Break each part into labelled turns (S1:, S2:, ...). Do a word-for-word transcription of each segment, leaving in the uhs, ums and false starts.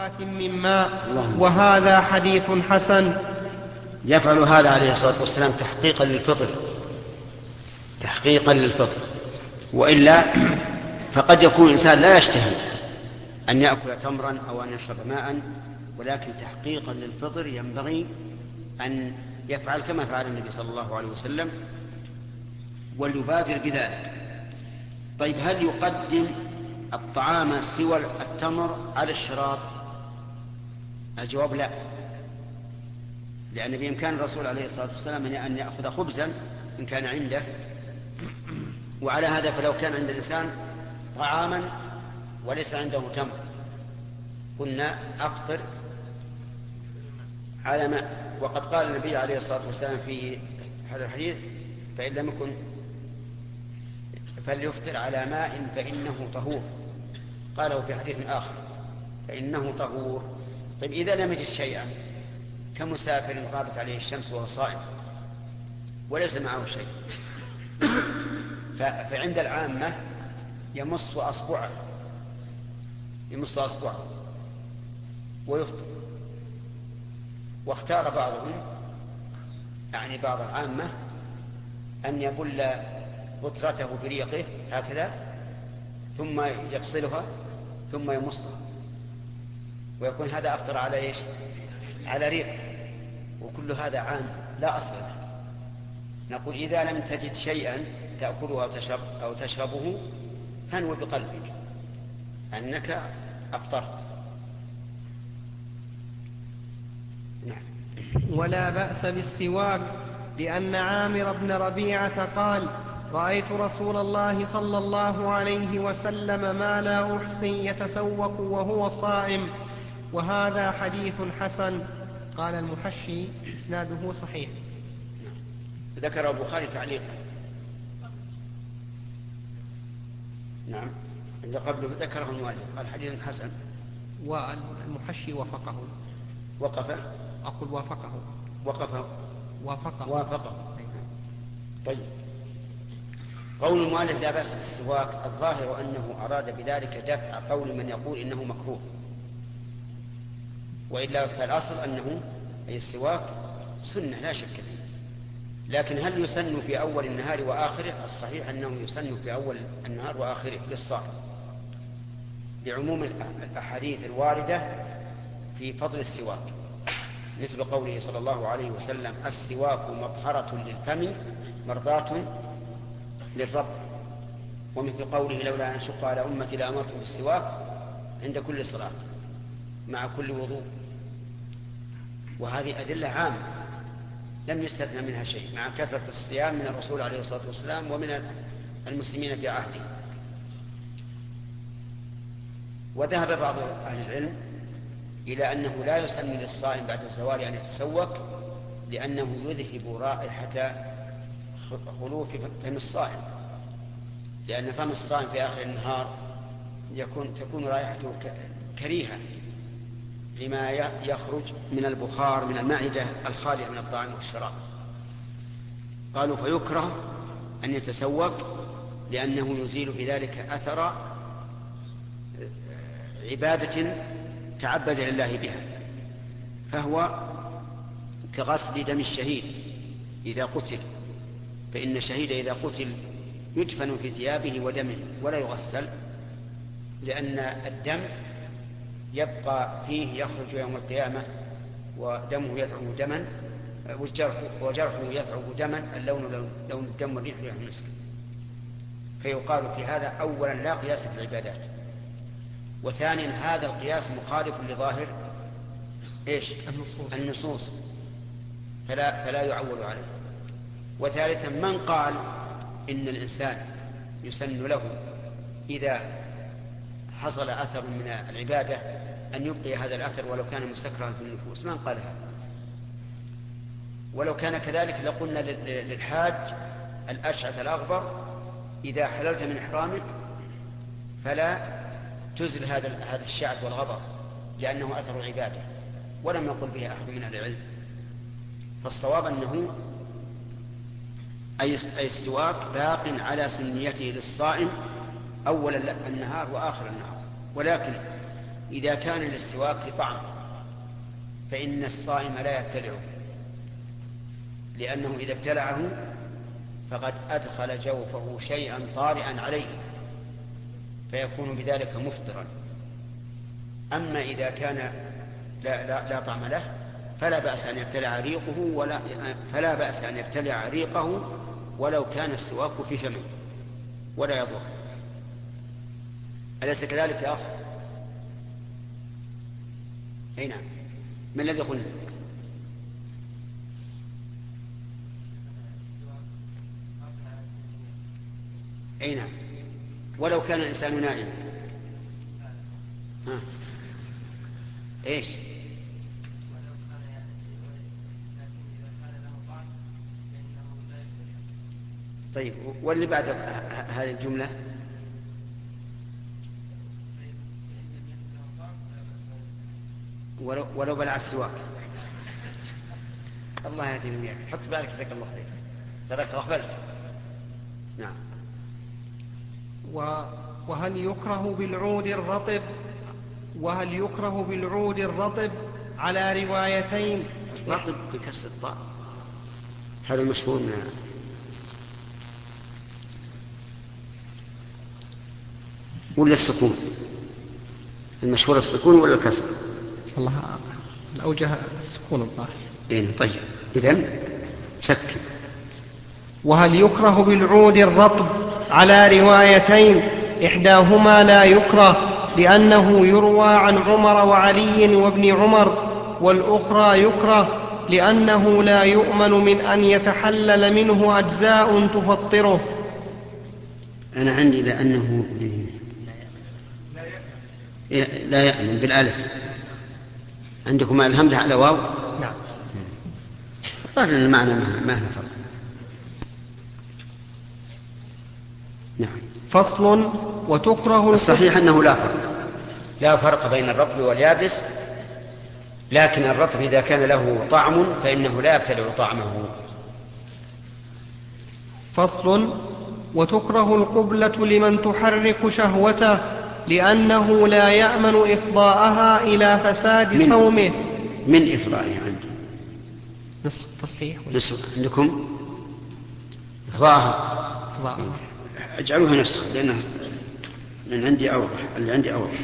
S1: كوبات من ماء، وهذا حديث حسن.
S2: يفعل هذا عليه الصلاة والسلام تحقيقا للفطر تحقيقا للفطر وإلا فقد يكون الإنسان لا يشتهي أن يأكل تمرا أو أن يشرب ماء، ولكن تحقيقا للفطر ينبغي أن يفعل كما فعل النبي صلى الله عليه وسلم وليبادر بذلك. طيب، هل يقدم الطعام سوى التمر على الشراب؟ الجواب لا، لأن بإمكان الرسول عليه الصلاة والسلام أن يأخذ خبزا إن كان عنده، وعلى هذا فلو كان عند الإنسان طعاما وليس عنده تمر قلنا أفطر على ماء. وقد قال النبي عليه الصلاة والسلام في هذا الحديث: فإن لم يكن فليفطر على ماء فإنه طهور. قاله في حديث آخر فإنه طهور. طيب، إذا لم يجد شيئا كمسافر غابت عليه الشمس وهو صائم وليس معه شيء، فعند العامة يمص أصبعه يمص أصبعه ويفطر. واختار بعضهم، يعني بعض العامة، أن يبل بطرته بريقه هكذا ثم يفصلها ثم يمصها، ويكون هذا أفطر على إيش؟ على ريق. وكل هذا عام لا أصل له. نقول: إذا لم تجد شيئا تأكله أو, تشرب أو تشربه فانوي بقلبك أنك أفطرت. نعم.
S1: ولا بأس بالسواك، لأن عامر بن ربيعة قال: رأيت رسول الله صلى الله عليه وسلم ما لا أحصي يتسوك وهو صائم. وهذا حديث حسن. قال المحشي: إسناده صحيح.
S2: ذكر البخاري تعليقا. نعم، اللي قبله ذكره المؤلف قال حديث حسن،
S1: والمحشي وافقه.
S2: وقف
S1: أقول وافقه
S2: وقفه
S1: وافقه
S2: وافقه. طيب، قول المؤلف لا بأس بالسواك الظاهر أنه أراد بذلك دفع قول من يقول إنه مكروه، وإلا فالأصل أنه أي السواك سنة لا شك فيه. لكن هل يسن في أول النهار وآخره؟ الصحيح أنه يسن في أول النهار وآخره للصائم، بعموم الأحاديث الواردة في فضل السواك، مثل قوله صلى الله عليه وسلم: السواك مطهرة للفم مرضاة للرب، ومثل قوله: لولا أن أشق على أمتي لأمرتهم بالسواك عند كل صلاة مع كل وضوء. وهذه أدلة عامة لم يستثنى منها شيء، مع كثرة الصيام من الرسول عليه الصلاة والسلام ومن المسلمين في عهده. وذهب بعض أهل العلم إلى أنه لا يسن للصائم بعد الزوال أن يتسوك، لأنه يذهب رائحة خلوف فم الصائم، لأن فم الصائم في آخر النهار يكون تكون رائحته كريهة لما يخرج من البخار من المعدة الخالية من الطعام والشراب. قالوا: فيكره أن يتسوك لأنه يزيل بذلك أثر عبادة تعبد لله بها، فهو كغسل دم الشهيد إذا قتل، فإن الشهيد إذا قتل يدفن في ثيابه ودمه ولا يغسل، لأن الدم يبقى فيه يخرج يوم القيامة ودمه يثعب دما، وجرحه يثعب دما، اللون لون الدم والريح ريح المسك. فيقال في هذا: أولا لا قياس في العبادات، وثانيا هذا القياس مخالف لظاهر إيش؟ النصوص, النصوص فلا, فلا يعول عليه. وثالثا من قال إن الإنسان يسن له إذا حصل أثر من العبادة أن يبقي هذا الأثر ولو كان مستكرها في النفوس؟ من قال هذا؟ ولو كان كذلك لقلنا للحاج الأشعث الأغبر: إذا حللت من إحرامك فلا تزل هذا هذا الشعث والغبر لأنه أثر عبادة، ولم يقل به أحد من أهل العلم. فالصواب أنه أي السواك باق على سنيته للصائم أول النهار وآخر النهار. ولكن إذا كان للسواك طعم فإن الصائم لا يبتلعه، لأنه إذا ابتلعه فقد أدخل جوفه شيئا طارئا عليه فيكون بذلك مفطرا. أما إذا كان لا, لا, لا طعم له فلا بأس أن يبتلع ريقه ولا فلا بأس أن يبتلع ريقه ولو كان السواك في فمه ولا يضر. أليس كذلك يا أخ؟ أي نعم. ما الذي قلنا؟ أي نعم، ولو كان الإنسان نائما. ها إيش؟ طيب، واللي بعد هذه الجملة؟ ولو, ولو بلع السواك. الله يهدينا وياك، حط بالك جزاك الله خير، تراك غفلت. نعم.
S1: وهل يكره بالعود الرطب وهل يكره بالعود الرطب على روايتين.
S2: الرطب بكسر الطاء، هذا المشهور من ولا السكون؟ المشهور السكون ولا الكسر؟
S1: والله الأوجه السكون الظاهر.
S2: إيه طيب، إذن سكن.
S1: وهل يكره بالعود الرطب على روايتين، إحداهما لا يكره لأنه يروى عن عمر وعلي وابن عمر، والأخرى يكره لأنه لا يؤمن من أن يتحلل منه أجزاء تفطره.
S2: أنا عندي لأنه لا يأمن بالألف، عندكم الهمزة على واو؟
S1: نعم.
S2: ظاهر أن المعنى ما هنا فرق. نعم.
S1: فصل. وتكره
S2: الصحيح أنه لا فرق لا فرق بين الرطب واليابس، لكن الرطب إذا كان له طعم فإنه لا يبتلع طعمه.
S1: فصل. وتكره القبلة لمن تحرك شهوته لأنه لا يأمن إفضاءها إلى فساد
S2: من
S1: صومه.
S2: من إفضائها عندي
S1: نصف تصحيح
S2: نصف عندكم إفضاءها. اجعلوها نسخة لأنه من عندي أوضح، اللي عندي أوضح.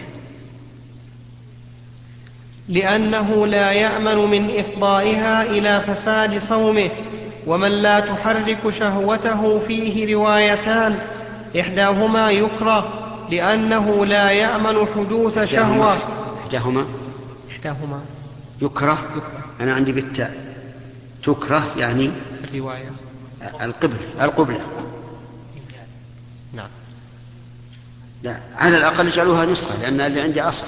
S1: لأنه لا يأمن من إفضائها إلى فساد صومه. ومن لا تحرك شهوته فيه روايتان، إحداهما يكره لأنه لا يأمن حدوث شهوة.
S2: إحداهما
S1: إحداهما
S2: يكره. أنا عندي بالتاء تكره يعني
S1: الرواية
S2: القبلة القبلة
S1: نعم.
S2: لا، على الأقل اجعلوها نسخة لأن اللي عندي أصح.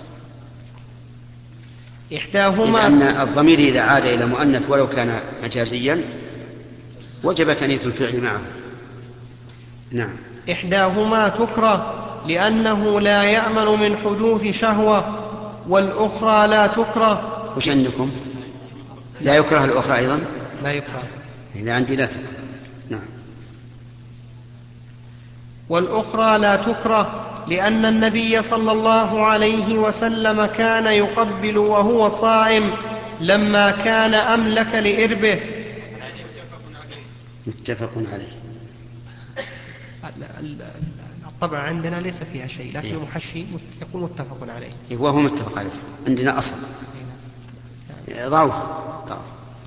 S1: إحداهما
S2: لأن الضمير إذا عاد إلى مؤنث ولو كان مجازيا وجب تأنيث الفعل معه. نعم.
S1: إحداهما تكره لأنه لا يأمن من حدوث شهوة، والأخرى لا تكره.
S2: وش عندكم؟ لا يكره الأخرى أيضا؟
S1: لا يكره.
S2: إذا عندي لا تكره. نعم.
S1: والأخرى لا تكره لأن النبي صلى الله عليه وسلم كان يقبل وهو صائم لما كان أملك لإربه.
S2: متفق عليه.
S1: الطبع عندنا ليس فيها شيء، لكن المحشي يقول متفق عليه.
S2: وهو متفق عليه عندنا أصل. ضعوه ضعوه.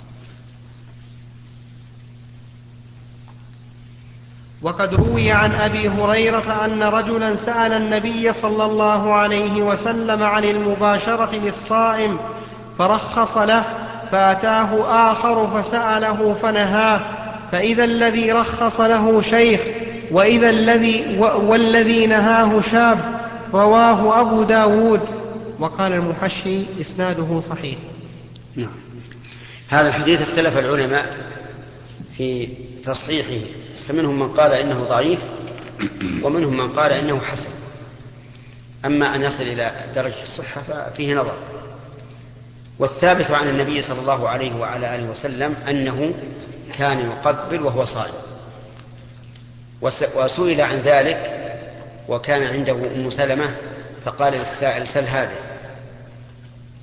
S1: وقد روي عن أبي هريرة أن رجلا سأل النبي صلى الله عليه وسلم عن المباشرة للصائم فرخص له، فأتاه آخر فسأله فنهاه، فإذا الذي رخص له شيخ وإذا الذي والذي نهاه شاب. رواه أبو داود. وقال المحشي إسناده صحيح.
S2: نعم. هذا الحديث اختلف العلماء في تصحيحه، فمنهم من قال إنه ضعيف ومنهم من قال إنه حسن. أما أن يصل إلى درجة الصحة ففيه نظر. والثابت عن النبي صلى الله عليه وعلى آله وسلم أنه كان يقبل وهو صائم. وسئل عن ذلك وكان عنده أم سلمة فقال للسائل سل هذا،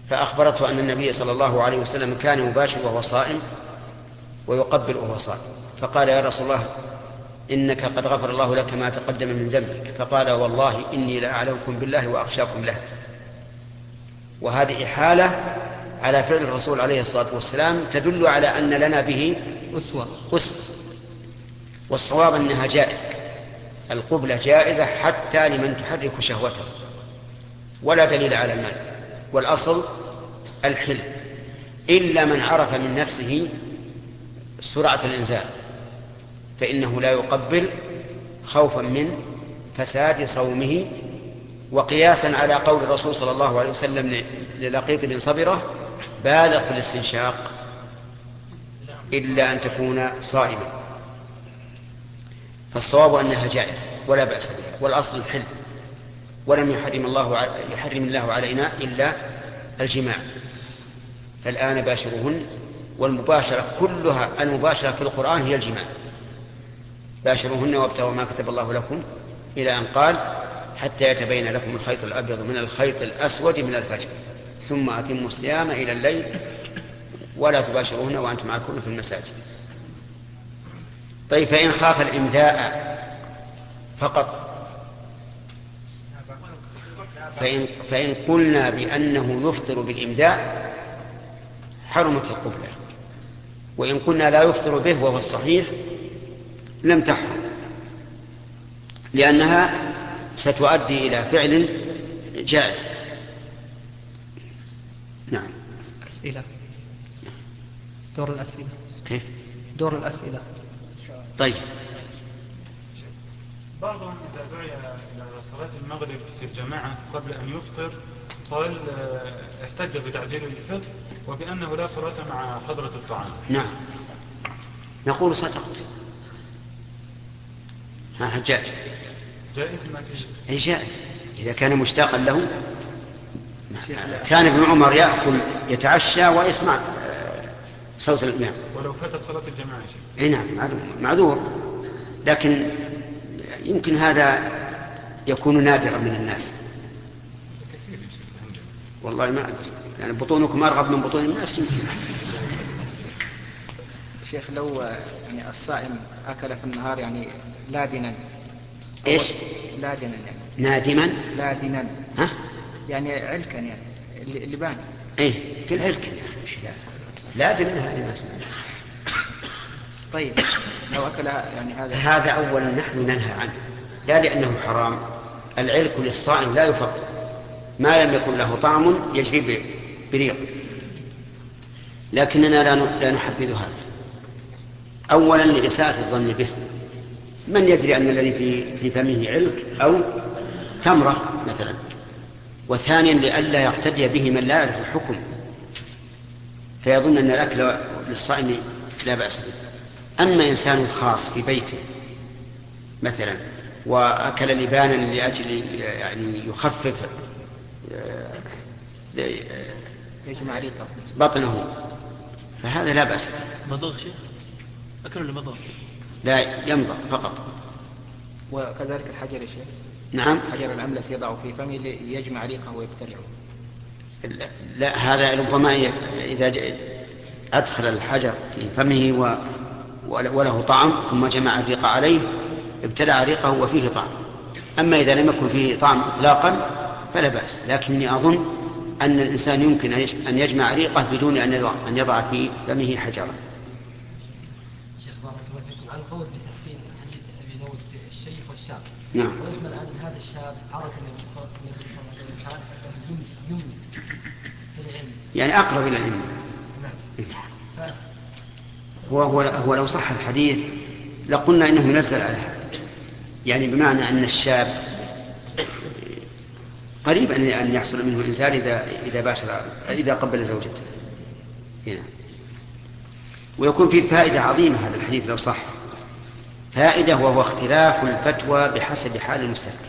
S2: فأخبرته أن النبي صلى الله عليه وسلم كان يباشر وهو صائم ويقبل وهو صائم، فقال يا رسول الله إنك قد غفر الله لك ما تقدم من ذنبك، فقال والله إني لأعلمكم بالله وأخشاكم له. وهذه إحالة على فعل الرسول عليه الصلاة والسلام تدل على أن لنا به
S1: أسوة.
S2: أسوة. والصواب أنها جائزة، القبلة جائزة حتى لمن تحرك شهوته ولا دليل على المال، والأصل الحل، إلا من عرف من نفسه سرعة الإنزال فإنه لا يقبل خوفا من فساد صومه، وقياسا على قول الرسول صلى الله عليه وسلم للقيط بن صبرة بالغ في الاستنشاق إلا أن تكون صائما. فالصواب أنها جائزة ولا بأس بها، والأصل الحل، ولم يحرم الله يحرم الله علينا إلا الجماع. فالآن باشرهن، والمباشرة كلها المباشرة في القرآن هي الجماع، باشرهن وابتغوا ما كتب الله لكم إلى أن قال حتى يتبين لكم الخيط الأبيض من الخيط الأسود من الفجر ثم أتموا الصيام إلى الليل ولا تباشرهن وأنتم عاكفون في المساجد. طيب فإن خاف الإمذاء فقط، فإن, فإن قلنا بأنه يفطر بالإمذاء حرمت القبلة، وإن قلنا لا يفطر به وهو الصحيح لم تحرم، لأنها ستؤدي إلى فعل جائز. نعم.
S1: أسئلة. دور الأسئلة.
S2: كيف؟
S1: دور الأسئلة.
S2: طيب.
S3: بعضهم إذا دعي إلى صلاة المغرب في الجماعة قبل أن يفطر قال احتج بتعجيل الفطر وبأنه لا صلاة مع حضرة الطعام.
S2: نعم، نقول صدقت. ها حجاج.
S3: جائز ما فيه؟
S2: أي جائز إذا كان مشتاقا له. كان ابن عمر يأكل يتعشى ويسمع صوت الإمام
S3: ولو فاتت صلاة الجماعة شيء.
S2: أي نعم معذور، لكن يمكن هذا يكون نادرا من الناس.
S3: كثير
S2: والله ما أدري، يعني بطونكم أرغب من بطون الناس يمكن.
S4: شيخ لو يعني الصائم أكل في النهار يعني لادنا.
S2: إيش؟
S4: لادنا يعني.
S2: نادما.
S4: لادنا.
S2: ها؟
S4: يعني علكا يعني اللبان.
S2: إيه في العلكا يا أخي لا لادنا هذه ما سمعنا.
S4: طيب لو أكل يعني هذا
S2: هذا أولا نحن ننهى عنه، لا لأنه حرام، العلك للصائم لا يفطر ما لم يكن له طعم يجري بريق، لكننا لا نحبذ هذا. أولا لإساءة الظن به، من يدري أن الذي في في فمه علك أو تمرة مثلا، وثانيا لئلا يقتدي به من لا يعرف الحكم فيظن أن الأكل للصائم لا بأس به. أما إنسان خاص في بيته مثلا وأكل لبانا لأجل يعني يخفف بطنه فهذا لا بأس به.
S5: مضغ شيء أكل ولا مضغ؟
S2: لا يمضغ فقط.
S4: وكذلك الحجر يا شيخ.
S2: نعم.
S4: حجر الأملس يضع في فمه ليجمع ريقه ويبتلعه.
S2: لا, لا هذا ربما إذا أدخل الحجر في فمه و وله طعم ثم جمع الريق عليه ابتلع ريقه وفيه طعم. أما إذا لم يكن فيه طعم إطلاقا فلا بأس، لكني أظن أن الإنسان يمكن أن يجمع ريقه بدون أن يضع في فمه حجرا.
S6: شيخ بارك الله فيكم عن قول بتحسين حديث أبي داود في الشيخ والشاب.
S2: نعم.
S6: ويحمل أن هذا الشاب عرف النبي صلى الله عليه وسلم كان يمني سريعين.
S2: يعني أقرب إلى العلم.
S6: نعم.
S2: هو, هو, هو لو صح الحديث لقلنا إنه ينزل على هذا، يعني بمعنى أن الشاب قريب أن يحصل منه الإنسان إذا إذا باشر إذا قبل زوجته هنا. ويكون فيه فائدة عظيمة هذا الحديث لو صح، فائدة وهو اختلاف الفتوى بحسب حال المستفتي،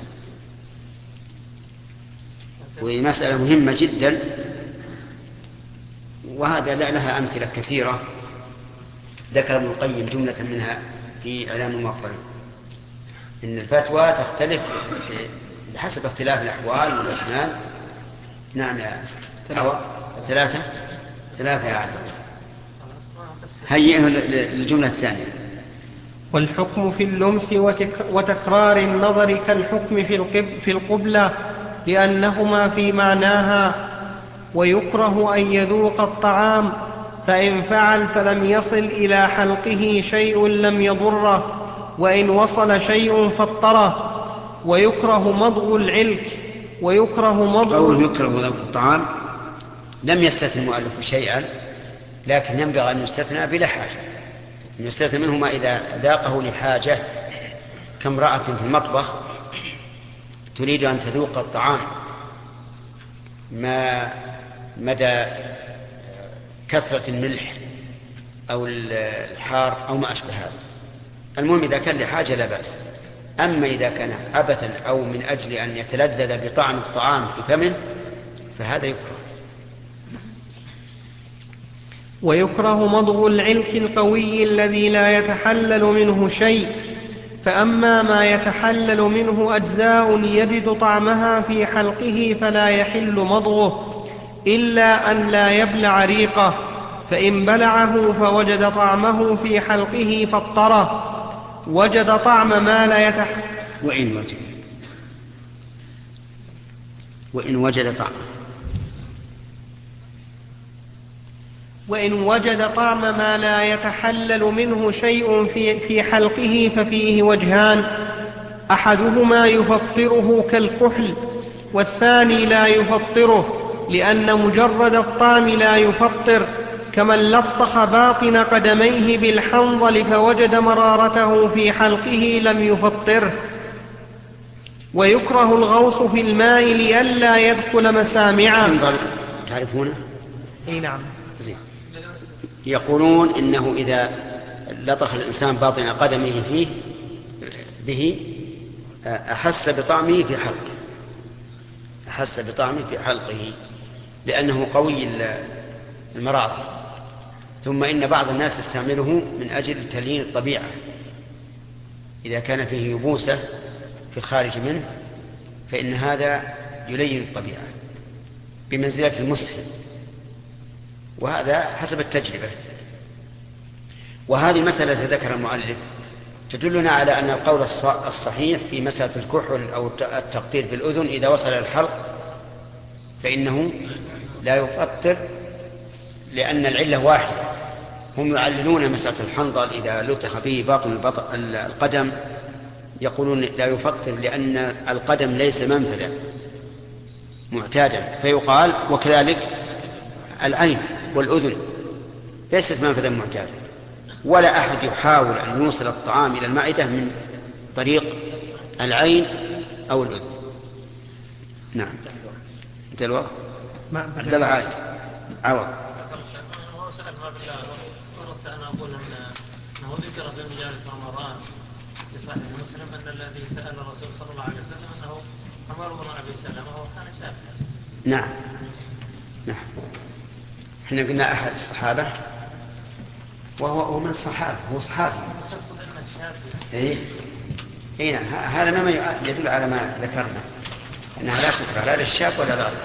S2: وهي مسألة مهمة جدا، وهذا لها أمثلة كثيرة ذكر ابن القيم جملة منها في إعلام الموقرين، إن الفتوى تختلف بحسب اختلاف الأحوال والأزمان. نعم يا ثلاثة ثلاثة يا عبد الله. هيئه للجملة الثانية.
S1: والحكم في اللمس وتكرار النظر كالحكم في القبلة لأنهما في معناها. ويكره أن يذوق الطعام، فإن فعل فلم يصل إلى حلقه شيء لم يضره، وإن وصل شيء فطره. ويكره مضغ العلك. ويكره مضغ
S2: قوله يكره ذوق الطعام لم يستثن المؤلف شيئا، لكن ينبغي أن يستثنى بلا حاجة، أن يستثنى منه ما إذا ذاقه لحاجة، كامرأة في المطبخ تريد أن تذوق الطعام ما مدى كثرة الملح أو الحار أو ما أشبه هذا. المهم إذا كان لحاجة لا بأس. أما إذا كان عبثا أو من أجل أن يتلذذ بطعم الطعام في فمه فهذا يكره.
S1: ويكره مضغ العلك القوي الذي لا يتحلل منه شيء، فأما ما يتحلل منه أجزاء يجد طعمها في حلقه فلا يحل مضغه إلا أن لا يبلع ريقه، فإن بلعه فوجد طعمه في حلقه فاضطره. وجد طعم ما لا يتحلل
S2: وإن وجد وإن وجد طعمه
S1: وإن وجد طعم ما لا يتحلل منه شيء في, في حلقه ففيه وجهان: أحدهما يفطره كالكحل، والثاني لا يفطره، لأن مجرد الطعم لا يفطر، كمن لطخ باطن قدميه بالحنظل فوجد مرارته في حلقه لم يفطره. ويكره الغوص في الماء لئلا يدخل مسامعه.
S2: حنظل تعرفونه؟
S1: اي نعم.
S2: زين. يقولون إنه إذا لطخ الإنسان باطن قدمه فيه به أحس بطعمه في حلقه أحس بطعمه في حلقه لأنه قوي المرارة. ثم إن بعض الناس يستعمله من أجل تليين الطبيعة، إذا كان فيه يبوسة في الخارج منه فإن هذا يلين الطبيعة بمنزلة المسهل، وهذا حسب التجربة. وهذه مسألة ذكر المؤلف تدلنا على أن القول الصحيح في مسألة الكحل أو التقطير في الأذن إذا وصل الحلق فإنه لا يفطر، لأن العلة واحدة. هم يعللون مسألة الحنظل إذا لطخ به باطن القدم يقولون لا يفطر لأن القدم ليس منفذا معتادا، فيقال وكذلك العين والأذن ليست منفذا معتادا، ولا أحد يحاول أن يوصل الطعام إلى المعدة من طريق العين أو الأذن. نعم. انت الوقت عبد الله عاد عوض.
S5: هو سأل ما بالله أردت أن أقول أنه ذكر في مجالس رمضان في صحيح مسلم أن الذي سأل الرسول صلى الله عليه وسلم أنه عمر بن أبي سلمة وهو كان شافعا.
S2: نعم نعم. احنا قلنا أحد الصحابة وهو هو من الصحابة، هو صحابي. اي اي نعم. هذا ما يدل على ما ذكرنا انها لا تكره لا للشاب ولا للغير.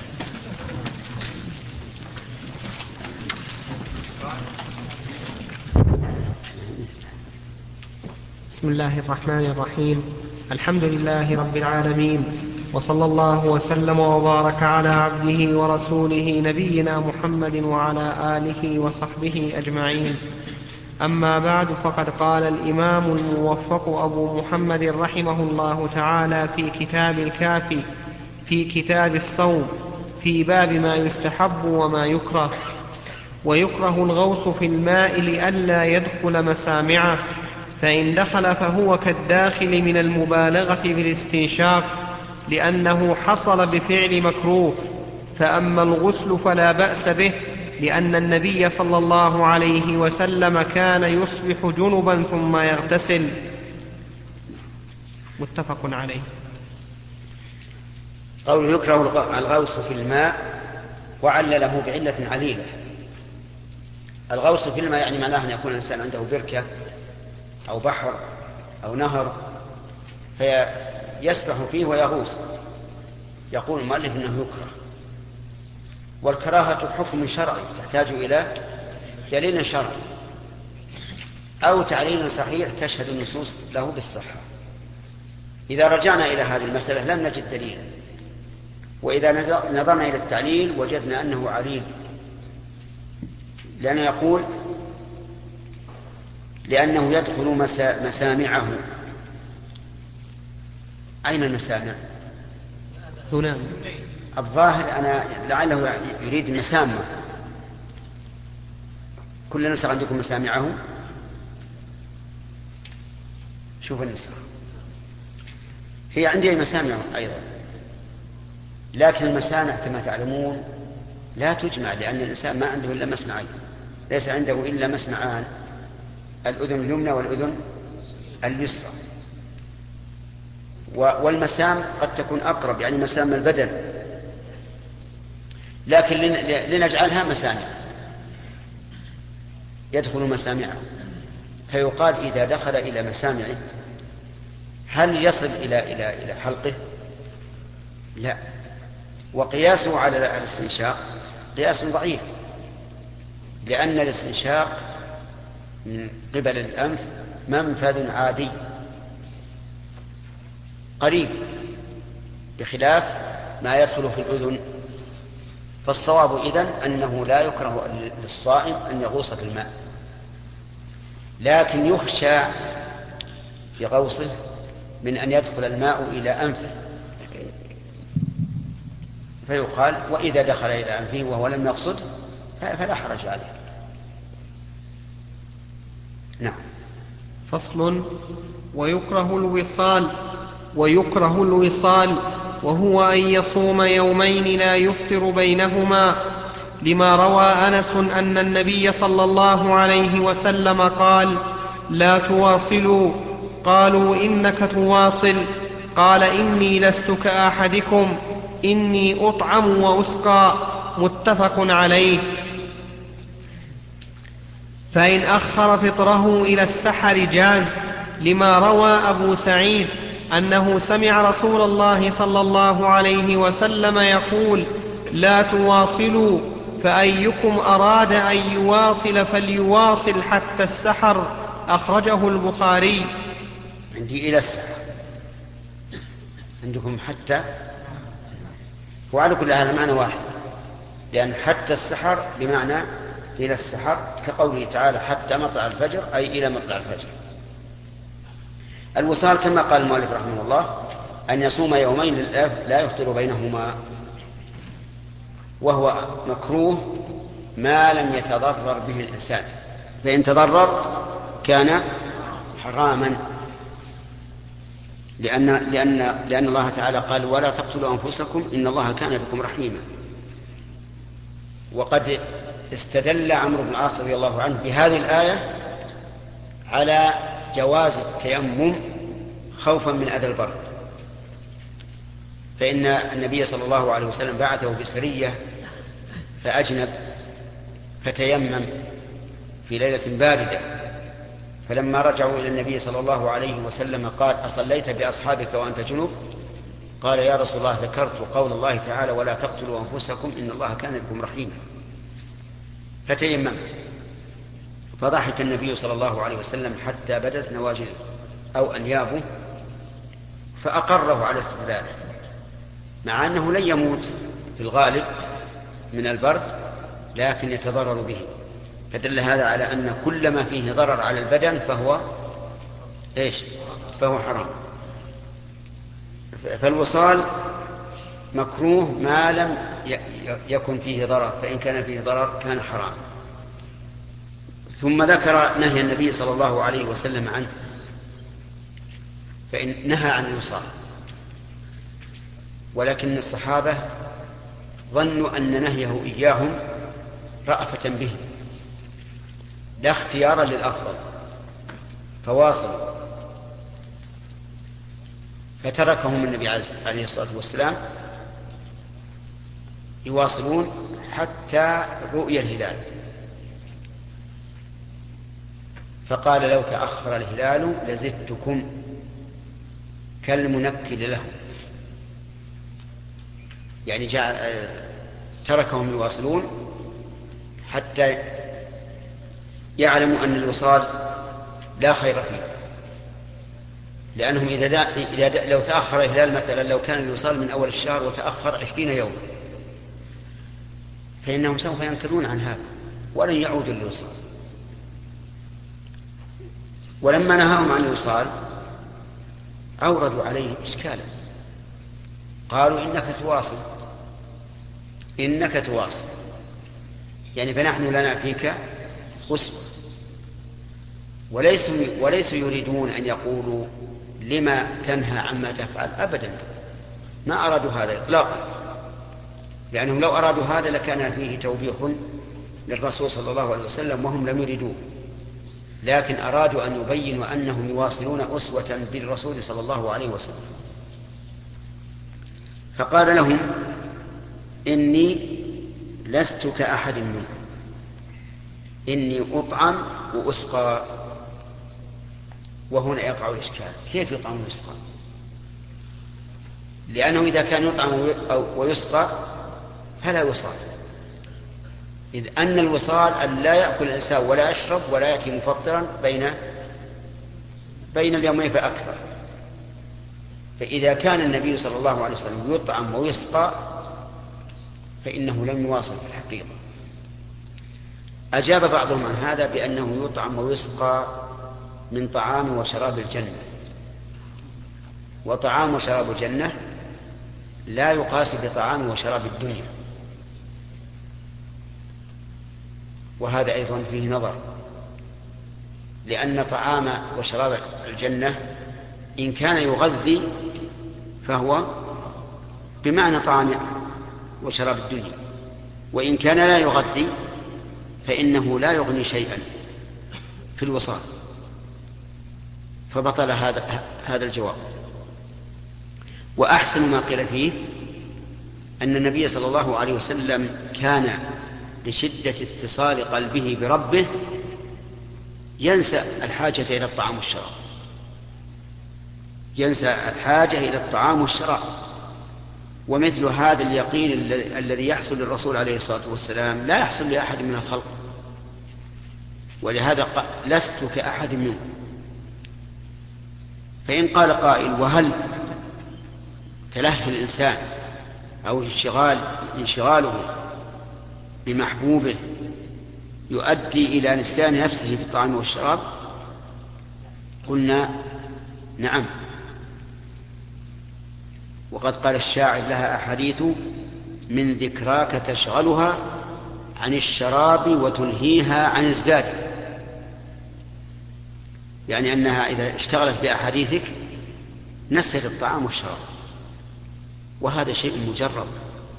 S1: بسم الله الرحمن الرحيم. الحمد لله رب العالمين، وصلى الله وسلم وبارك على عبده ورسوله نبينا محمد وعلى آله وصحبه أجمعين. أما بعد، فقد قال الإمام الموفق أبو محمد رحمه الله تعالى في كتاب الكافي في كتاب الصوم في باب ما يستحب وما يكره: ويكره الغوص في الماء لئلا يدخل مسامعه، فإن دخل فهو كالداخل من المبالغة بالاستنشاق، لأنه حصل بفعل مكروه. فأما الغسل فلا بأس به، لأن النبي صلى الله عليه وسلم كان يصبح جنبا ثم يغتسل. متفق عليه.
S2: قول يكره الغوص في الماء وعلله بعلة عليلة. الغوص في الماء يعني معناه أن يكون الإنسان عنده بركة أو بحر أو نهر فيسبح فيه ويغوص. يقول المؤلف إنه يكره، والكراهة حكم شرعي تحتاج إلى دليل شرعي أو تعليل صحيح تشهد النصوص له بالصحة. إذا رجعنا إلى هذه المسألة لم نجد دليلا، وإذا نظرنا إلى التعليل وجدنا أنه عليل، لأنه يقول لأنه يدخل مسامعه. أين المسامع؟
S1: ثنان.
S2: الظاهر أنا لعله يريد المسامع. كل نسخ عندكم مسامعه؟ شوف النسخ، هي عندي مسامع أيضا، لكن المسامع كما تعلمون لا تجمع، لأن الإنسان ما عنده إلا مسمعين، ليس عنده إلا مسمعان، الأذن اليمنى والأذن اليسرى. والمسام قد تكون أقرب، يعني مسام البدن، لكن لنجعلها مسامع يدخل مسامعه. فيقال إذا دخل إلى مسامعه هل يصل إلى إلى إلى حلقه؟ لا. وقياسه على الاستنشاق قياس ضعيف، لأن الاستنشاق من قبل الأنف منفذ عادي قريب، بخلاف ما يدخل في الأذن. فالصواب إذن أنه لا يكره للصائم أن يغوص في الماء، لكن يخشى في غوصه من أن يدخل الماء إلى أنفه، فيقال وإذا دخل إلى أنفه وهو لم يقصد فلا حرج عليه. نعم.
S1: فصل. ويكره الوصال ويكره الوصال وهو أن يصوم يومين لا يفطر بينهما، لما روى أنس أن النبي صلى الله عليه وسلم قال: لا تواصلوا. قالوا: إنك تواصل؟ قال: إني لست كأحدكم، إني أطعم وأسقى. متفق عليه. فإن أخر فطره إلى السحر جاز، لما روى أبو سعيد أنه سمع رسول الله صلى الله عليه وسلم يقول: لا تواصلوا، فأيكم أراد أن يواصل فليواصل حتى السحر. أخرجه البخاري.
S2: عندي إلى السحر، عندكم حتى، وعلى كل هذا المعنى واحد، لأن حتى السحر بمعنى إلى السحر، كقوله تعالى: حتى مطلع الفجر، أي إلى مطلع الفجر. الوصال كما قال المؤلف رحمه الله أن يصوم يومين لا يفطر بينهما، وهو مكروه ما لم يتضرر به الإنسان، فإن تضرر كان حراما، لأن, لأن, لأن الله تعالى قال: ولا تقتلوا أنفسكم إن الله كان بكم رحيما. وقد استدل عمرو بن العاص رضي الله عنه بهذه الآية على جواز التيمم خوفا من أذى البرد، فإن النبي صلى الله عليه وسلم بعثه بسرية فأجنب فتيمم في ليلة باردة، فلما رجعوا إلى النبي صلى الله عليه وسلم قال: أصليت بأصحابك وأنت جنوب؟ قال: يا رسول الله ذكرت قول الله تعالى: ولا تقتلوا أنفسكم إن الله كان بكم رحيما، فتيممت. فضحك النبي صلى الله عليه وسلم حتى بدت نواجذه أو أنيابه، فأقره على استدلاله، مع أنه لن يموت في الغالب من البرد، لكن يتضرر به. فدل هذا على أن كل ما فيه ضرر على البدن فهو إيش؟ فهو حرام. فالوصال مكروه ما لم يكن فيه ضرر، فإن كان فيه ضرر كان حرام. ثم ذكر نهي النبي صلى الله عليه وسلم عنه، فإن نهى عن الوصال، ولكن الصحابة ظنوا أن نهيه إياهم رأفة بهم لا اختيارا للأفضل، فواصلوا، فتركهم النبي عليه الصلاة والسلام يواصلون حتى رؤي الهلال، فقال: لو تأخر الهلال لزدتكم، كالمنكل له، يعني جعل تركهم يواصلون حتى يعلموا أن الوصال لا خير فيه، لأنهم إذا, دا إذا دا لو تأخر الهلال مثلا، لو كان الوصال من أول الشهر وتأخر عشرين يوم فإنهم سوف ينكرون عن هذا ولن يعودوا للوصال. ولما نهاهم عن الوصال أوردوا عليه إشكالا، قالوا إنك تواصل إنك تواصل يعني فنحن لنا فيك أسوة. وليسوا وليسوا يريدون أن يقولوا لما تنهى عما تفعل أبدا، ما أرادوا هذا إطلاقا، لأنهم لو أرادوا هذا لكان فيه توبيخ للرسول صلى الله عليه وسلم وهم لم يريدوه، لكن أرادوا أن يبينوا أنهم يواصلون أسوة بالرسول صلى الله عليه وسلم. فقال لهم إني لست كأحد منكم، إني أطعم وأسقى. وهنا يقع الإشكال، كيف يطعم ويسقى؟ لأنه إذا كان يطعم ويسقى فلا وصال، إذ أن الوصال أن لا يأكل الإنسان ولا يشرب ولا يأتي مفطرا بين بين اليومين فأكثر. فإذا كان النبي صلى الله عليه وسلم يطعم ويسقى فإنه لم يواصل في الحقيقة. أجاب بعضهم عن هذا بأنه يطعم ويسقى من طعام وشراب الجنة، وطعام وشراب الجنة لا يقاس بطعام وشراب الدنيا، وهذا أيضا فيه نظر، لأن طعام وشراب الجنة إن كان يغذي فهو بمعنى طعام وشراب الدنيا، وإن كان لا يغذي فإنه لا يغني شيئا في الوصال، فبطل هذا هذا الجواب. وأحسن ما قيل فيه أن النبي صلى الله عليه وسلم كان لشدة اتصال قلبه بربه ينسى الحاجة إلى الطعام والشراب، ينسى الحاجة إلى الطعام والشراب. ومثل هذا اليقين الذي يحصل للرسول عليه الصلاة والسلام لا يحصل لأحد من الخلق، ولهذا قال لست كأحد منكم. فإن قال قائل وهل تلهي الإنسان أو انشغال انشغاله بمحبوبه يؤدي إلى نسيان نفسه في الطعام والشراب؟ قلنا نعم، وقد قال الشاعر لها أحاديث من ذكراك تشغلها عن الشراب وتلهيها عن الزاد، يعني أنها إذا اشتغلت بأحاديثك نسيت الطعام والشراب، وهذا شيء مجرب.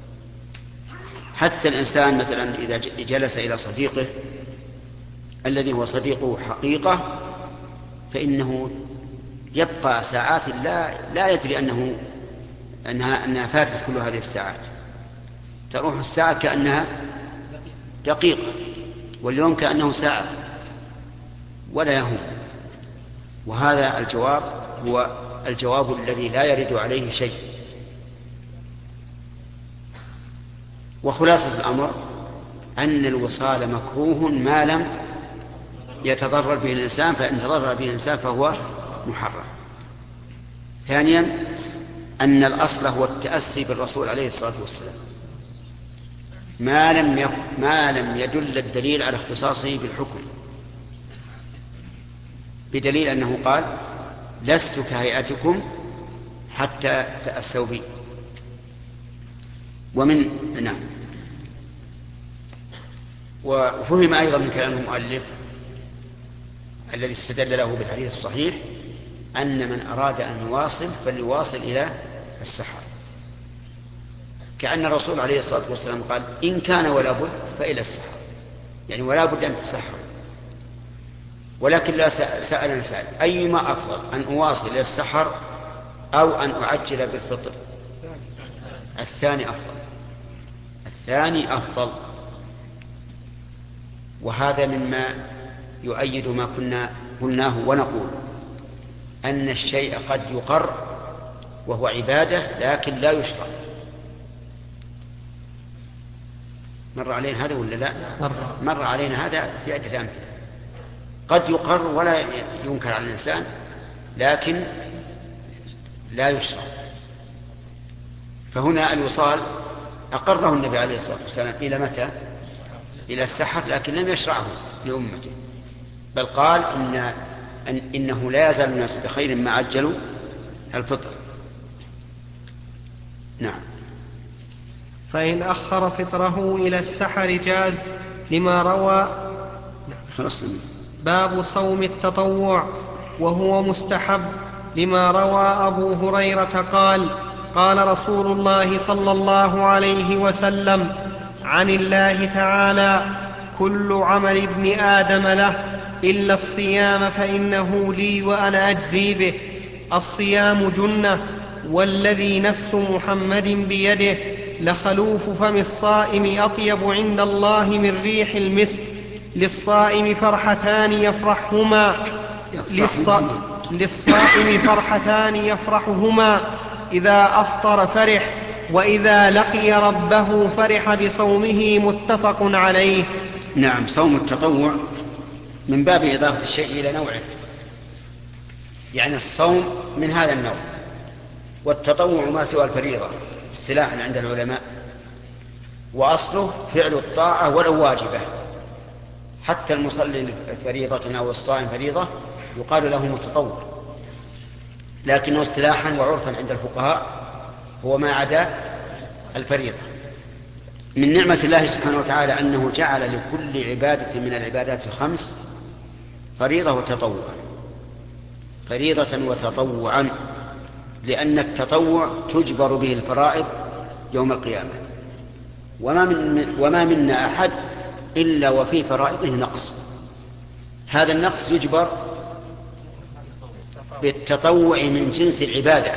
S2: حتى الإنسان مثلا إذا جلس إلى صديقه الذي هو صديقه حقيقة فإنه يبقى ساعات لا لا يدري أنه أنها أنها فاتت كل هذه الساعات، تروح الساعة كأنها دقيقة واليوم كأنه ساعة ولا يهم. وهذا الجواب هو الجواب الذي لا يرد عليه شيء. وخلاصة الأمر أن الوصال مكروه ما لم يتضرر به الإنسان، فإن تضرر به الإنسان فهو محرم. ثانيا أن الأصل هو التأسي بالرسول عليه الصلاة والسلام ما لم يكن ما لم يدل الدليل على اختصاصه بالحكم، بدليل أنه قال لست كهيئتكم حتى تأسوا بي. ومن نعم وفهم أيضا من كلام المؤلف الذي استدل له بالحديث الصحيح أن من أراد أن يواصل فليواصل إلى السحر، كأن الرسول عليه الصلاة والسلام قال إن كان ولا بد فإلى السحر، يعني ولا بد أن تسحر. ولكن لا سأل سائل أيما أفضل أن أواصل إلى السحر أو أن أعجل بالفطر؟ الثاني أفضل، الثاني أفضل. وهذا مما يؤيد ما كنا قلناه ونقول أن الشيء قد يقر وهو عبادة لكن لا يشرع. مر علينا هذا ولا لا؟
S1: مر,
S2: مر علينا هذا في عدة أمثلة. قد يقر ولا ينكر على الإنسان، لكن لا يشرع. فهنا الوصال أقره النبي عليه الصلاة والسلام إلى متى؟ إلى السحر، لكن لم يشرعه لأمته، بل قال إن إن إنه لا يزال الناس بخير ما عجلوا الفطر. نعم.
S1: فإن أخر فطره إلى السحر جاز، لما روى.
S2: خلاص.
S1: باب صوم التطوع وهو مستحب، لما روى أبو هريرة قال قال رسول الله صلى الله عليه وسلم عن الله تعالى: كل عمل ابن آدم له إلا الصيام فإنه لي وأنا أجزي به. الصيام جنة، والذي نفس محمد بيده لخلوف فم الصائم أطيب عند الله من ريح المسك. للصائم فرحتان يفرحهما للص... للصائم فرحتان يفرحهما إذا أفطر فرح، وإذا لقي ربه فرح بصومه. متفق عليه.
S2: نعم. صوم التطوع من باب إضافة الشيء إلى نوعه، يعني الصوم من هذا النوع، والتطوع ما سوى الفريضة اصطلاحا عند العلماء، وأصله فعل الطاعة ولو واجبة. حتى المصلي فريضة أو الصائم فريضة يقال له متطوع، لكنه اصطلاحا وعرفا عند الفقهاء هو ما عدا الفريضة. من نعمة الله سبحانه وتعالى أنه جعل لكل عبادة من العبادات الخمس فريضة وتطوعا، فريضة وتطوعا، لأن التطوع تجبر به الفرائض يوم القيامة، وما, من وما منا أحد إلا وفي فرائضه نقص. هذا النقص يجبر بالتطوع من جنس العبادة،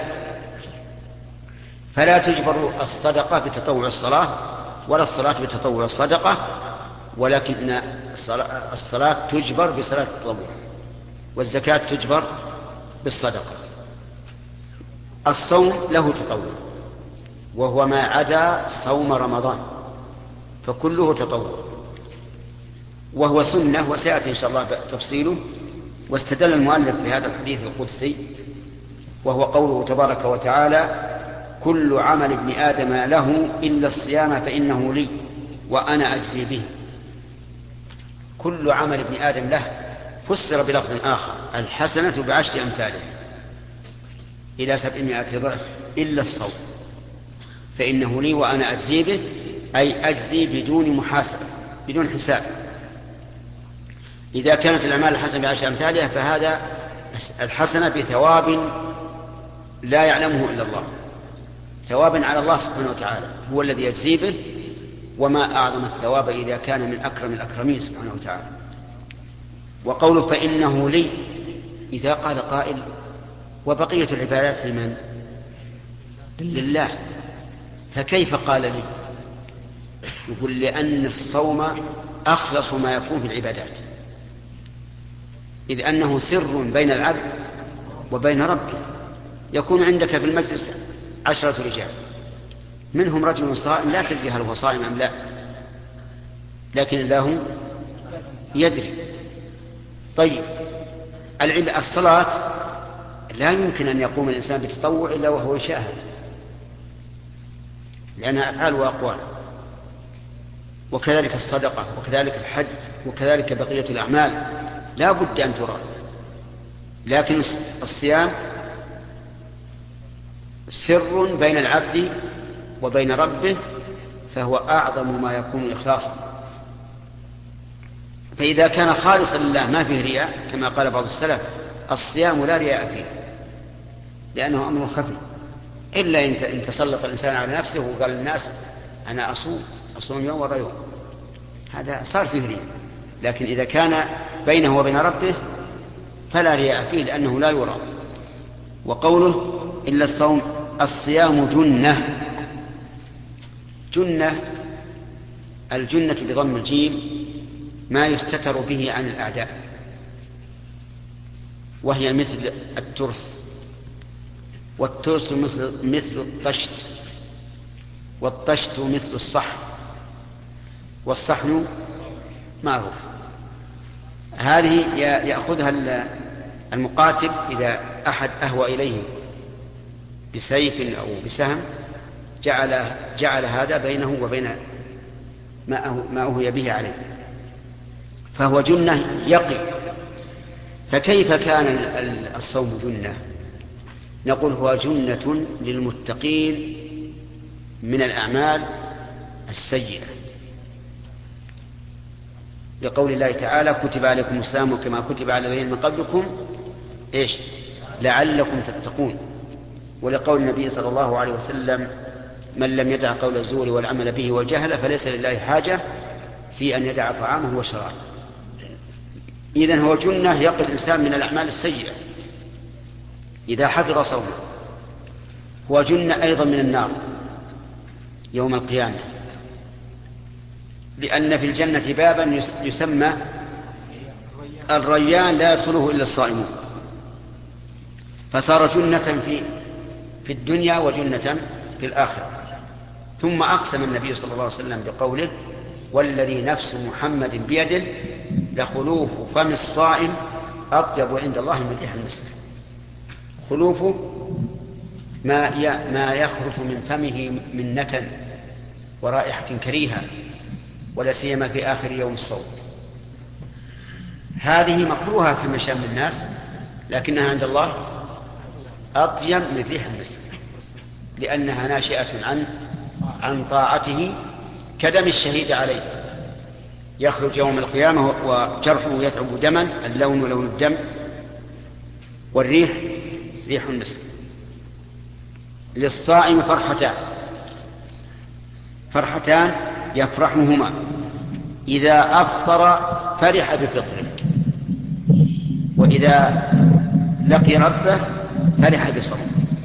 S2: فلا تجبر الصدقة بتطوع الصلاة، ولا الصلاة بتطوع الصدقة، ولكن الصلاة تجبر بصلاة التطوع، والزكاة تجبر بالصدقة. الصوم له تطوع، وهو ما عدا صوم رمضان، فكله تطوع، وهو سنة، وسيأتي إن شاء الله تفصيله. واستدل المؤلف بهذا الحديث القدسي، وهو قوله تبارك وتعالى: كل عمل ابن آدم له إلا الصيام فإنه لي وأنا أجزي به. كل عمل ابن آدم له فسر بلفظ آخر: الحسنة بعشر أمثالها إلى سبعمائة ضعف إلا الصوم فإنه لي وأنا أجزي به، أي أجزي بدون محاسبة، بدون حساب. إذا كانت الأعمال الحسنة بعشر أمثالها فهذا الحسنة بثواب لا يعلمه إلا الله، ثواب على الله سبحانه وتعالى هو الذي يجزي به، وما أعظم الثواب إذا كان من أكرم الأكرمين سبحانه وتعالى. وقوله فإنه لي، إذا قال قائل: وبقية العبادات لمن؟ لله، فكيف قال لي؟ يقول: لأن الصوم أخلص ما يكون في العبادات، إذ أنه سر بين العبد وبين ربه. يكون عندك في المجلس عشرة رجال، منهم رجل صائم لا تدري هل هو صائم أم لا، لكن الله يدري. طيب، الصلاة لا يمكن أن يقوم الإنسان بتطوع إلا وهو يشاهد، لأنها أفعال وأقوال. وكذلك الصدقة، وكذلك الحج، وكذلك بقية الأعمال لا بد أن ترى. لكن الصيام سر بين العبد وبين ربه، فهو أعظم ما يكون إخلاصا. فإذا كان خالصا لله ما فيه رياء، كما قال بعض السلف: الصيام لا رياء فيه، لأنه أمر خفي، إلا إن تسلط الإنسان على نفسه وقال للناس: أنا أصوم أصوم يوم ورا يوم، هذا صار فيه رياء. لكن إذا كان بينه وبين ربه فلا رياء فيه، لأنه لا يرى. وقوله إلا الصوم: الصيام جنة. جنة، الجنة بضم الجيم ما يستتر به عن الأعداء، وهي مثل الترس، والترس مثل, مثل الطشت، والطشت مثل الصح. والصحن معروف. هذه يأخذها المقاتل إذا أحد أهوى إليه بسيف أو بسهم جعل, جعل هذا بينه وبين ما أهوي به عليه، فهو جنة يقي. فكيف كان الصوم جنة؟ نقول هو جنة للمتقين من الأعمال السيئة، لقول الله تعالى كتب عليكم الصيام كما كتب على الذين من قبلكم إيش لعلكم تتقون، ولقول النبي صلى الله عليه وسلم من لم يدع قول الزور والعمل به والجهل فليس لله حاجة في أن يدع طعامه وشرابه. إذن هو جنة يقي الإنسان من الأعمال السيئة إذا حفظ صومه. هو جنة أيضا من النار يوم القيامة، لأن في الجنة بابا يسمى الريان لا يدخله إلا الصائمون، فصار جنة في في الدنيا وجنة في الآخرة. ثم أقسم النبي صلى الله عليه وسلم بقوله والذي نفس محمد بيده لخلوف فم الصائم أطيب عند الله من ريح المسك. خلوفه ما ما يخرج من فمه من نتن ورائحة كريهة، ولا سيما في آخر يوم الصوم. هذه مكروهة في مشام الناس، لكنها عند الله أطيب من ريح المسك، لأنها ناشئة عن عن طاعته كدم الشهيد عليه، يخرج يوم القيامة وجرحه يثعب دما، اللون لون الدم والريح ريح المسك. للصائم فرحتان فرحتان يفرحهما إذا أفطر فرح بفطره، وإذا لقي ربه فرح بصومه.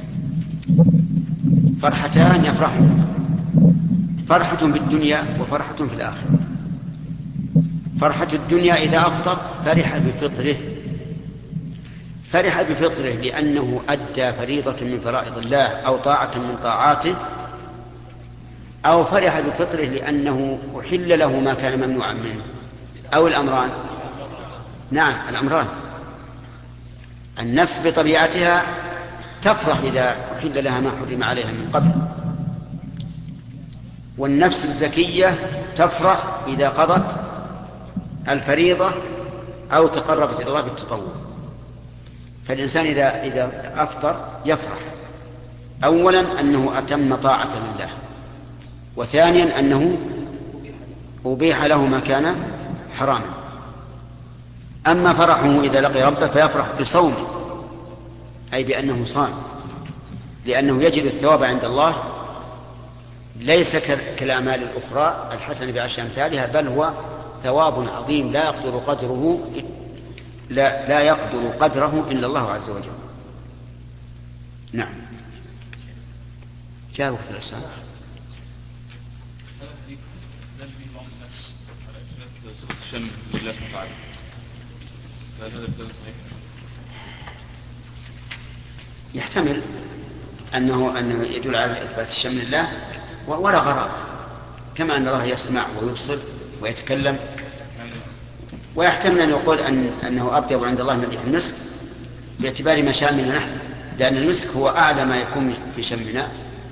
S2: فرحتان يفرحهما، فرحة بالدنيا وفرحة في الآخرة. فرحة الدنيا إذا أفطر فرح بفطره، فرح بفطره لأنه أدى فريضة من فرائض الله أو طاعة من طاعاته، أو فرح بفطره لأنه أحل له ما كان ممنوعا منه، أو الأمران. نعم الأمران. النفس بطبيعتها تفرح إذا أحل لها ما حرم عليها من قبل، والنفس الزكية تفرح إذا قضت الفريضة أو تقربت إلى الله بالتطوع. فالإنسان إذا إذا أفطر يفرح أولا أنه أتم طاعة لله، وثانيا أنه أبيح له ما كان حراما. أما فرحه إذا لقي ربه فيفرح بصومه، أي بأنه صام، لأنه يجد الثواب عند الله ليس كالأعمال الأخرى الحسنة بعشر أمثالها، بل هو ثواب عظيم لا يقدر قدره لا, لا يقدر قدره إلا الله عز وجل. نعم. جاء وقت الأسئلة.
S7: الشم لله سبحانه وتعالى، هل هذا الكلام صحيح؟
S2: يحتمل أنه أنه يدل على إثبات الشم لله ولا غرابة، كما أن الله يسمع ويبصر ويتكلم. ويحتمل أن يقول أن أنه أطيب عند الله من ريح المسك باعتبار مشامنا نحن، لأن المسك هو أعلى ما يكون في شمنا.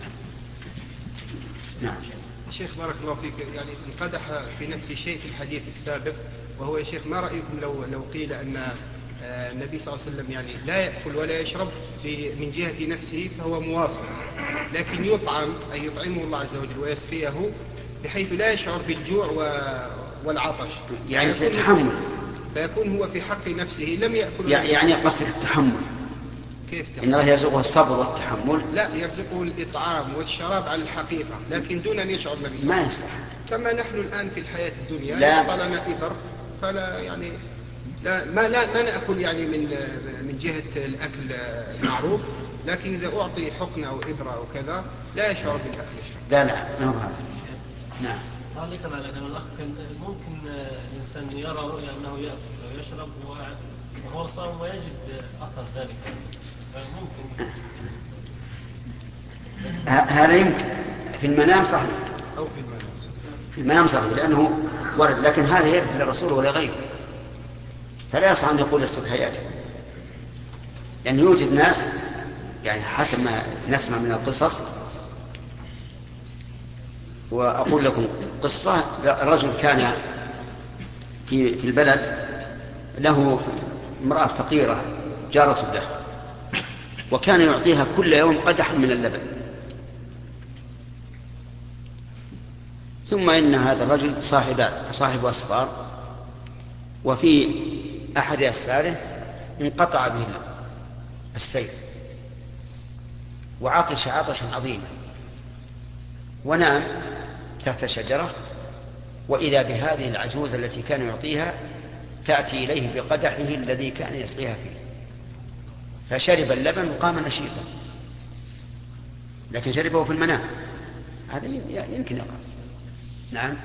S2: نعم.
S8: شيخ بارك الله فيك، يعني انقدح في نفسي شيء في الحديث السابق، وهو يا شيخ ما رأيكم لو لو قيل أن النبي صلى الله عليه وسلم يعني لا يأكل ولا يشرب في من جهة نفسه فهو مواصل، لكن يطعم أي يطعمه الله عز وجل ويسقيه بحيث لا يشعر بالجوع والعطش،
S2: يعني التحمل،
S8: فيكون هو في حق نفسه لم يأكل.
S2: يعني قصدك التحمل؟
S8: كيف تحمل؟
S2: إن الله يرزقه الصبر والتحمل.
S8: لا، يرزقه الإطعام والشراب على الحقيقة، لكن دون أن يشعر النبي
S2: ما يصلح.
S8: كما نحن الآن في الحياة الدنيا
S2: لا
S8: طالما إبر فلا يعني لا ما لا ما نأكل يعني من من جهة الأكل معروف، لكن إذا أعطي حقنة أو إبرة أو كذا لا يشعر بالأكل.
S2: لا لا ما هو هذا. نعم.
S5: تعليقا على كلام الأخ، ممكن الإنسان يرى رؤيا أنه يأكل ويشرب وهو صائم ويجد أثر ذلك، ممكن
S2: هذا يمكن في المنام صحيح،
S8: أو في المنام
S2: في المنام صغير لأنه ورد، لكن هذا يرد للرسول ولا غيره، فلا يصح أن يقول لست بحياته، لأن يعني يوجد ناس يعني حسب ما نسمع من القصص. وأقول لكم قصة، رجل كان في في البلد له امرأة فقيرة جارة له، وكان يعطيها كل يوم قدحا من اللبن. ثم إن هذا الرجل صاحب صاحب أسفار، وفي أحد أسفاره انقطع به السير وعطش عطشا عظيما، ونام تحت شجرة، وإذا بهذه العجوز التي كان يعطيها تأتي إليه بقدحه الذي كان يسقيها فيه، فشرب اللبن وقام نشيطا، لكن شربه في المنام، هذا يمكن يقع. نعم.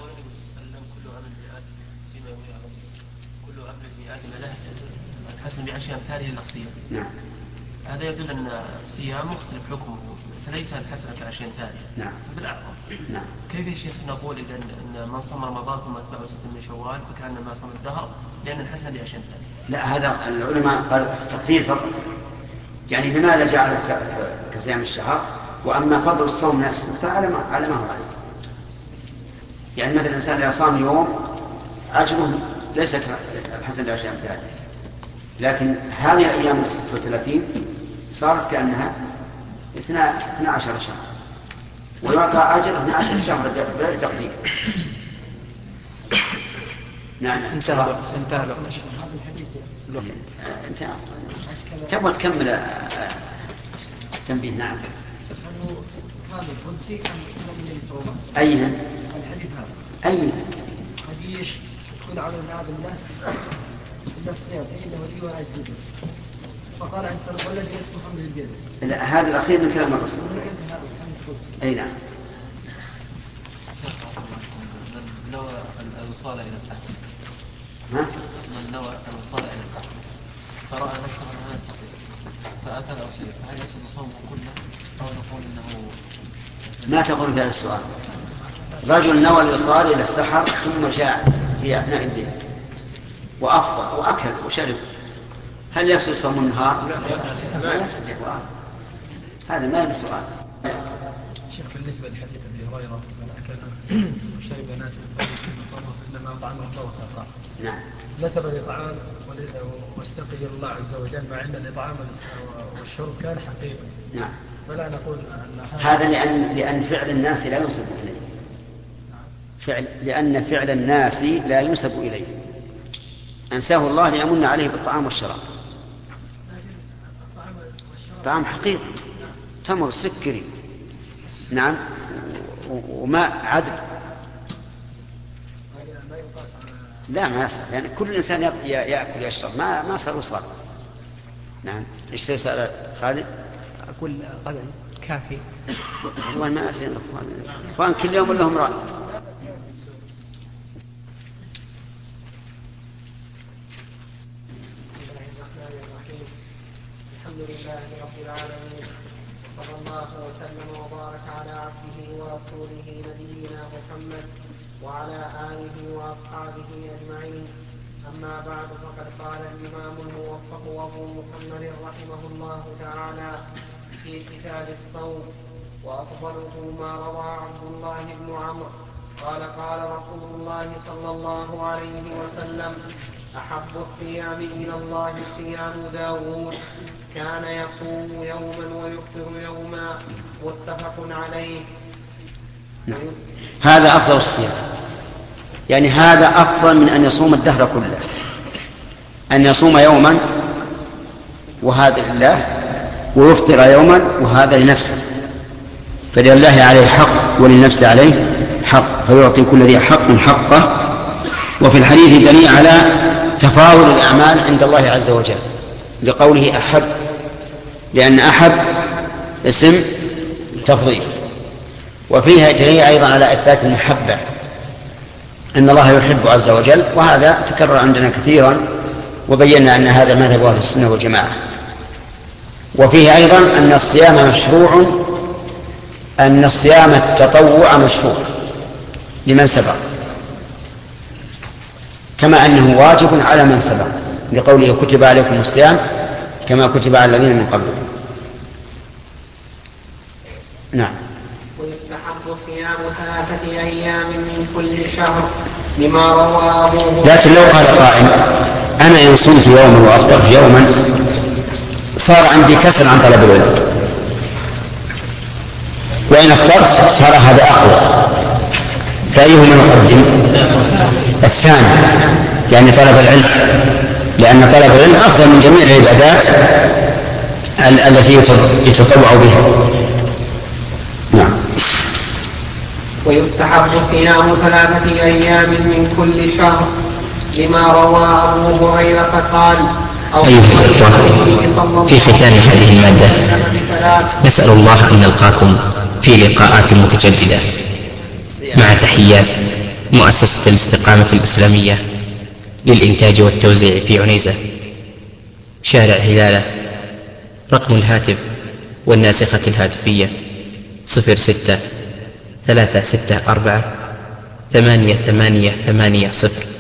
S9: كل عمل بآدم له الحسن بعشر أمثاله إلا الصيام.
S2: نعم.
S9: هذا يدل أن الصيام مختلف حكمه، فليس الحسنة كعشر أمثاله.
S2: نعم.
S9: بالأعظم.
S2: نعم. كيف
S9: يا شيخ نقول إذا أن من صام رمضان ثم أتبعه ستة من شوال فكأنما صام الدهر، لأن الحسنة بعشر أمثاله؟
S2: لا، هذا العلماء قالوا تقدير فقط، يعني لماذا جعل كصيام الشهر، وأما فضل الصوم نفسه فعلى ما على ما هو عليه. يعني مثلا الإنسان إذا صام يوم أجره ليس الحسن بعشر أمثاله، لكن هذه الأيام الستة وثلاثين صارت كأنها اثنا عشر شهر، ويعطى أجر اثنا عشر شهر بلا تقدير. نعم.
S4: انتهى انتهى
S2: انتهى. تبغى تكمل التنبيه؟ نعم.
S6: هذا القدسي كان النبي صلى الله عليه وسلم.
S2: أيها
S6: الحديث هذا.
S2: أيها.
S6: حديث كل عمل آدم له إلا الصيام فإنه لي ولا أجزي به. فقال عن فرق والذي يكتب حمل البيت.
S2: لا، هذا الأخير من كلام الرسول. أي نعم.
S9: من نوى الوصال إلى السحر.
S2: ها؟
S9: من نوى الوصال إلى السحر فرأى نفسه أنه لا يستطيع فأكل أو شيء، فهل يفسد صومه كله أو نقول إنه؟
S2: ما تقول في هذا السؤال؟ رجل نوى الوصال إلى السحر ثم جاء في أثناء الليل وأفطر وأكل وشرب، هل يفسد صوم النهار؟ لا يفسد. هذا ما بسؤال.
S10: شيخ بالنسبة لحديث أبي هريرة من أكل وشرب ناس إنما طعمه الله وسقاه.
S2: نعم.
S10: نسب الإطعام واستقي الله عز وجل، مع أن الإطعام والشرب كان حقيقي.
S2: نعم.
S10: فلا نقول أن
S2: هذا لأن لأن فعل الناس لا ينسب إليه. فعل لأن فعل الناس لا ينسب إليه، أنساه الله ليمن عليه بالطعام والشراب. طعام حقيقي، تمر سكري، نعم، وماء عذب. لا ما يصح، يعني كل إنسان يأكل يشرب، ما ما صار وصال. نعم. إيش سأل خالد؟
S1: أقول غدا كافي.
S2: والله ما أدري الأخوان، الأخوان كل يوم لهم رأي.
S1: الحمد لله رب العالمين، صلى الله وسلم وبارك على عبده ورسوله نبينا محمد وعلى آله وأصحابه أجمعين. أما بعد، فقد قال الإمام الموفق أبو محمد رحمه الله تعالى في كتاب الصوم: وأفضله ما روى عبد الله بن عمرو قال قال رسول الله صلى الله عليه وسلم: أحب الصيام إلى الله صيام داود، كان يصوم يوما ويفطر يوما، متفق عليه.
S2: نعم. هذا أفضل الصيام، يعني هذا أفضل من أن يصوم الدهر كله، أن يصوم يوما وهذا لله، ويفطر يوما وهذا لنفسه، فلله عليه حق وللنفس عليه حق، فيعطي كل ذي حق حقه. وفي الحديث دليل على تفاضل الأعمال عند الله عز وجل لقوله أحب، لأن أحب اسم تفضيل. وفيها دليل أيضا على إثبات المحبة، أن الله يحب عز وجل، وهذا تكرر عندنا كثيرا، وبينا أن هذا مذهب أهل السنة والجماعة. وفيه أيضا أن الصيام مشروع، أن الصيام التطوع مشروع، لمن سبق، كما أنه واجب على من سبق، لقوله كتب عليكم الصيام كما كتب على الذين من قبلكم. نعم.
S1: ويستحب صيام ثلاثة أيام من كل شهر لما روى أبوه.
S2: لكن لو قال قائل أنا إن صمت يوما وأفطرت يوما صار عندي كسل عن طلب العلم، وإن أفطرت صار هذا أقوى، فأيهما نقدم؟ الثاني، يعني طلب العلم، لأن طلب العلم أفضل من جميع العبادات التي يتطوع بها. نعم.
S1: ويستحب صيام ثلاثة أيام من كل شهر لما روى أبو هريرة قال
S11: أيها الإخوة، في ختام هذه المادة نسأل الله أن نلقاكم في لقاءات متجددة، مع تحيات مؤسسة الاستقامة الإسلامية للإنتاج والتوزيع في عنيزة، شارع هلالة. رقم الهاتف والناسخة الهاتفية صفر ستة ثلاثة ستة أربعة ثمانية ثمانية ثمانية صفر.